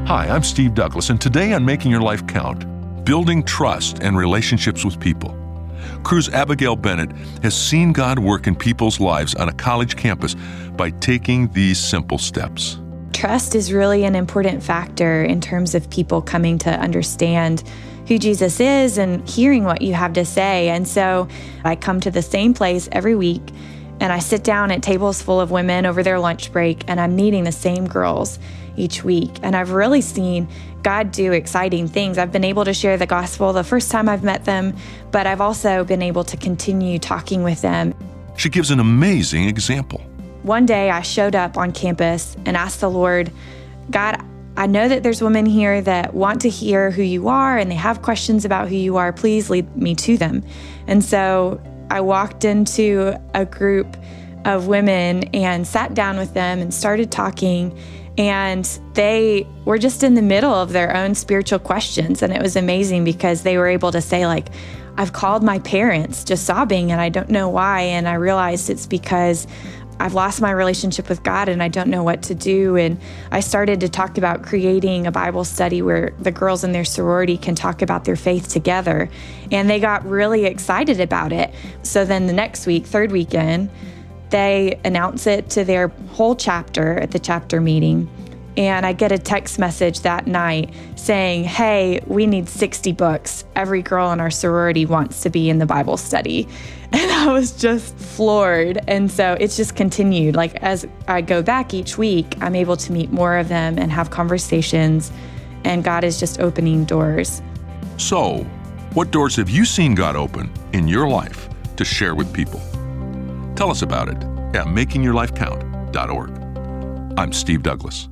Hi, I'm Steve Douglas, and today on Making Your Life Count, building trust and relationships with people. Crew's Abigail Bennett has seen God work in people's lives on a college campus by taking these simple steps. Trust is really an important factor in terms of people coming to understand who Jesus is and hearing what you have to say. And so I come to the same place every week, and I sit down at tables full of women over their lunch break, and I'm meeting the same girls each week. And I've really seen God do exciting things. I've been able to share the gospel the first time I've met them, but I've also been able to continue talking with them. She gives an amazing example. One day I showed up on campus and asked the Lord, God, I know that there's women here that want to hear who you are and they have questions about who you are. Please lead me to them. And so I walked into a group of women and sat down with them and started talking. And they were just in the middle of their own spiritual questions. And it was amazing because they were able to say, like, I've called my parents, just sobbing, and I don't know why. And I realized it's because I've lost my relationship with God and I don't know what to do. And I started to talk about creating a Bible study where the girls in their sorority can talk about their faith together. And they got really excited about it. So then the next week, third weekend, they announce it to their whole chapter at the chapter meeting. And I get a text message that night saying, hey, we need 60 books. Every girl in our sorority wants to be in the Bible study. And I was just floored. And so it's just continued. Like as I go back each week, I'm able to meet more of them and have conversations. And God is just opening doors. So, what doors have you seen God open in your life to share with people? Tell us about it at makingyourlifecount.org. I'm Steve Douglas.